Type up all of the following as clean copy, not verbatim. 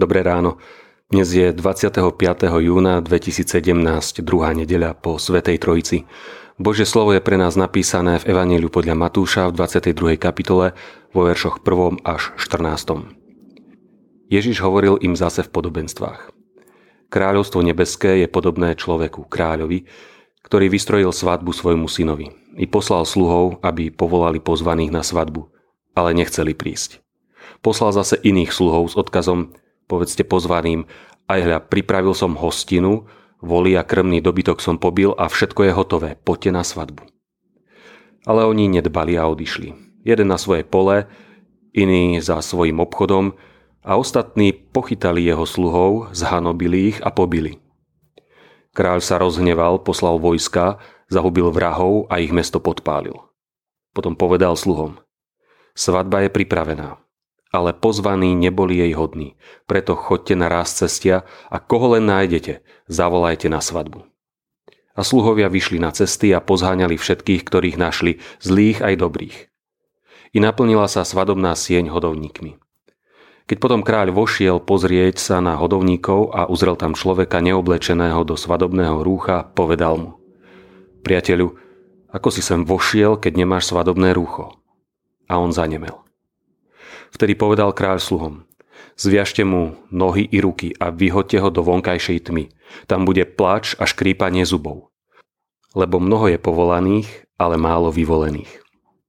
Dobré ráno. Dnes je 25. júna 2017, druhá nedeľa po Svätej Trojici. Božie slovo je pre nás napísané v Evanjeliu podľa Matúša v 22. kapitole vo veršoch 1. až 14. Ježiš hovoril im zase v podobenstvách. Kráľovstvo nebeské je podobné človeku, kráľovi, ktorý vystrojil svadbu svojmu synovi i poslal sluhov, aby povolali pozvaných na svadbu, ale nechceli prísť. Poslal zase iných sluhov s odkazom: povedzte pozvaným, aj hľa, pripravil som hostinu, voli a krmný dobytok som pobil a všetko je hotové, poďte na svadbu. Ale oni nedbali a odišli. Jeden na svoje pole, iný za svojím obchodom a ostatní pochytali jeho sluhov, zhanobili ich a pobili. Kráľ sa rozhneval, poslal vojska, zahubil vrahov a ich mesto podpálil. Potom povedal sluhom: svadba je pripravená, ale pozvaní neboli jej hodní, preto choďte na ráz cestia a koho len nájdete, zavolajte na svadbu. A sluhovia vyšli na cesty a pozháňali všetkých, ktorých našli, zlých aj dobrých. I naplnila sa svadobná sieň hodovníkmi. Keď potom kráľ vošiel pozrieť sa na hodovníkov a uzrel tam človeka neoblečeného do svadobného rúcha, povedal mu: priateľu, ako si sem vošiel, keď nemáš svadobné rúcho? A on zanemel. Vtedy povedal kráľ sluhom: zviažte mu nohy i ruky a vyhoďte ho do vonkajšej tmy. Tam bude plač a škrípanie zubov. Lebo mnoho je povolaných, ale málo vyvolených.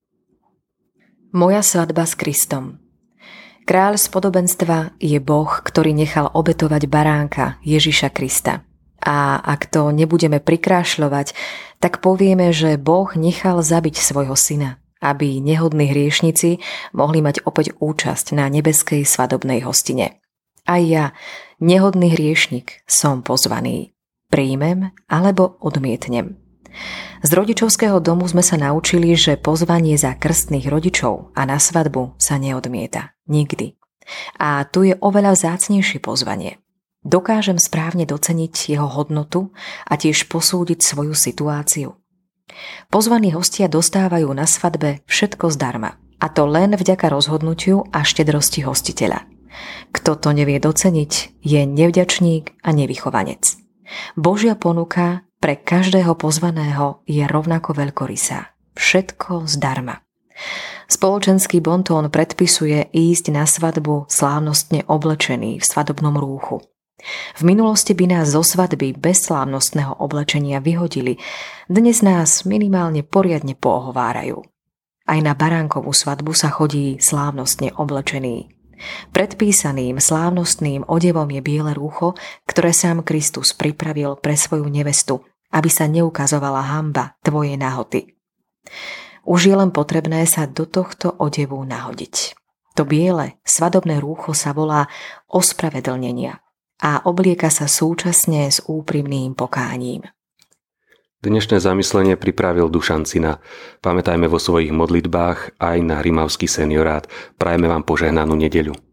Moja svadba s Kristom. Kráľ z podobenstva je Boh, ktorý nechal obetovať baránka Ježiša Krista. A ak to nebudeme prikrášľovať, tak povieme, že Boh nechal zabiť svojho syna, aby nehodní hriešnici mohli mať opäť účasť na nebeskej svadobnej hostine. Aj ja, nehodný hriešnik, som pozvaný. Príjmem alebo odmietnem. Z rodičovského domu sme sa naučili, že pozvanie za krstných rodičov a na svadbu sa neodmieta. Nikdy. A tu je oveľa vzácnejšie pozvanie. Dokážem správne doceniť jeho hodnotu a tiež posúdiť svoju situáciu. Pozvaní hostia dostávajú na svadbe všetko zdarma, a to len vďaka rozhodnutiu a štedrosti hostiteľa. Kto to nevie doceniť, je nevďačník a nevychovanec. Božia ponuka pre každého pozvaného je rovnako veľkorysá. Všetko zdarma. Spoločenský bontón predpisuje ísť na svadbu slávnostne oblečený v svadobnom rúchu. V minulosti by nás zo svadby bez slávnostného oblečenia vyhodili, dnes nás minimálne poriadne poohovárajú. Aj na baránkovú svadbu sa chodí slávnostne oblečený. Predpísaným slávnostným odevom je biele rúcho, ktoré sám Kristus pripravil pre svoju nevestu, aby sa neukazovala hanba tvojej nahoty. Už je len potrebné sa do tohto odevu nahodiť. To biele, svadobné rúcho sa volá ospravedlnenia a oblieka sa súčasne s úprimným pokáním. Dnešné zamyslenie pripravil Dušan Cina. Pamätajme vo svojich modlitbách aj na Rimavský seniorát. Prajeme vám požehnanú nedeľu.